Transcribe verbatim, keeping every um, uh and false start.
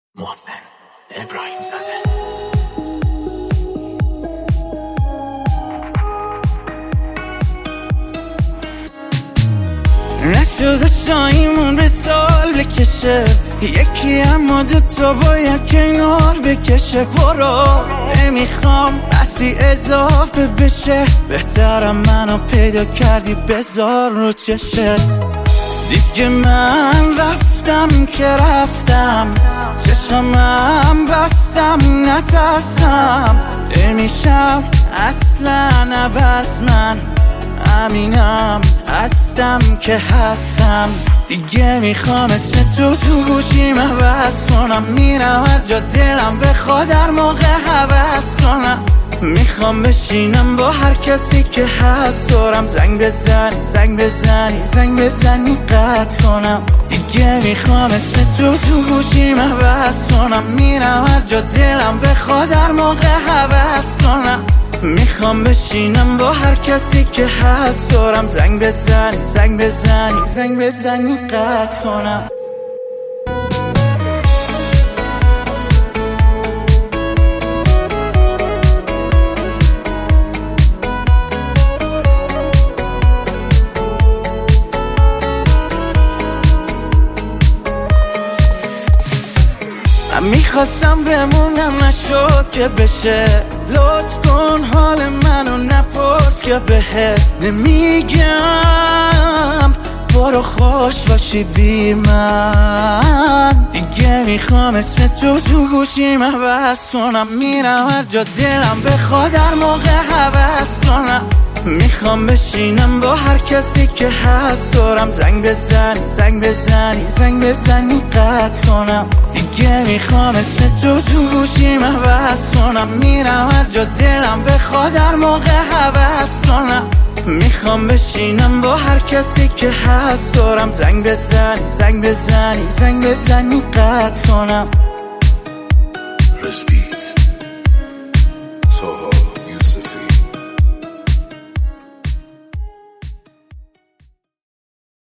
محسن ابراهیم زاده. نشده شایمون به سال بکشه یکی، اما دوتا باید کنار بکشه. برو نمیخوام بسی اضافه بشه، بهترم منو پیدا کردی بذار رو چشت. دیگه من رفتم که رفتم، چشمم بستم نترسم. نمیشم اصلا عوض، من امینم هستم که هستم. دیگه میخوام اسم تو تو گوشیم عوض کنم، میرم هر جا دلم بخواد در موقع حوض کنم. میخوام بشینم با هر کسی که هست دورم، زنگ بزنی زنگ بزنی زنگ بزنی قطع کنم. دیگه میخوام اسم تو تو گوشیم عوض کنم، میرم هر جا دلم بخواد در موقع حوض کنم. میخوام بشینم با هر کسی که هست دورم، زنگ بزنی زنگ بزنی زنگ بزنی قطع کنم. میخواستم بمونم نشد که بشه، لطف کن حال منو نپرس که بهت نمیگم. برو خوش باشی بی من. دیگه میخوام اسم تو تو گوشیم عوض کنم، میرم هر جا دلم بخواد در موقع حوض کنم. میخوام بشینم با هر کسی که هست دورم، زنگ بزنی زنگ بزنی زنگ بزنی قطع کنم. دیگه میخوام اسم تو تو گوشیم عوض کنم، میرم هر جا دلم بخواد در موقع حوض کنم. میخوام بشینم با هر کسی که هست دورم، زنگ بزنی زنگ بزنی زنگ بزنی قطع کنم. Respect. Taha Yusufi.